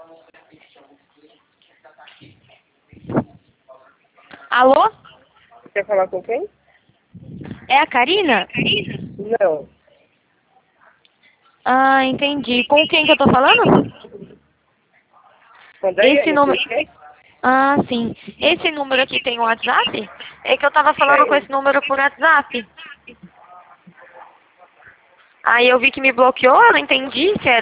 Alô? Quer falar com quem? É a Karina? Não. Ah, entendi. Com quem que eu tô falando? Com a Daiane, Esse número... você quer? Ah, sim. Esse número aqui tem o WhatsApp? É que eu tava falando com esse número por WhatsApp. Aí eu vi que me bloqueou, eu não entendi se era